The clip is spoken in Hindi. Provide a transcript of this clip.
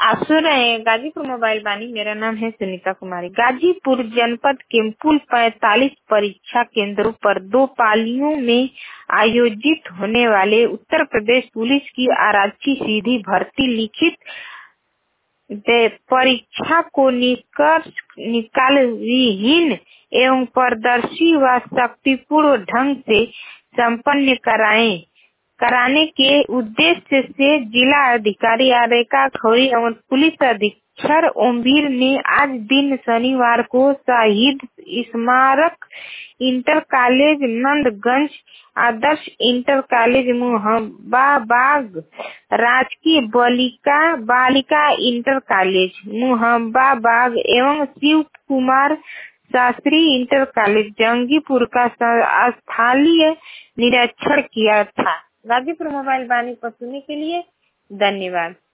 आप सुन रहे हैं गाजीपुर मोबाइल वाणी। मेरा नाम है सुनीता कुमारी। गाजीपुर जनपद के कुल 45 परीक्षा केंद्रों पर 2 पालियों में आयोजित होने वाले उत्तर प्रदेश पुलिस की आरक्षी सीधी भर्ती लिखित परीक्षा को निकाल विहीन एवं पारदर्शी व शक्तिपूर्ण ढंग से संपन्न कराने के उद्देश्य से जिला अधिकारी रेखा खौरी एवं पुलिस अधीक्षक ओमवीर ने आज दिन शनिवार को शहीद स्मारक इंटर कॉलेज नंदगंज, आदर्श इंटर कॉलेज मुहब्बाबाग, राजकीय बालिका इंटर कॉलेज मुहब्बाबाग एवं शिव कुमार शास्त्री इंटर कॉलेज जंगीपुर का स्थलीय निरीक्षण किया था। गाजीपुर मोबाइल वाणी पर सुनने के लिए धन्यवाद।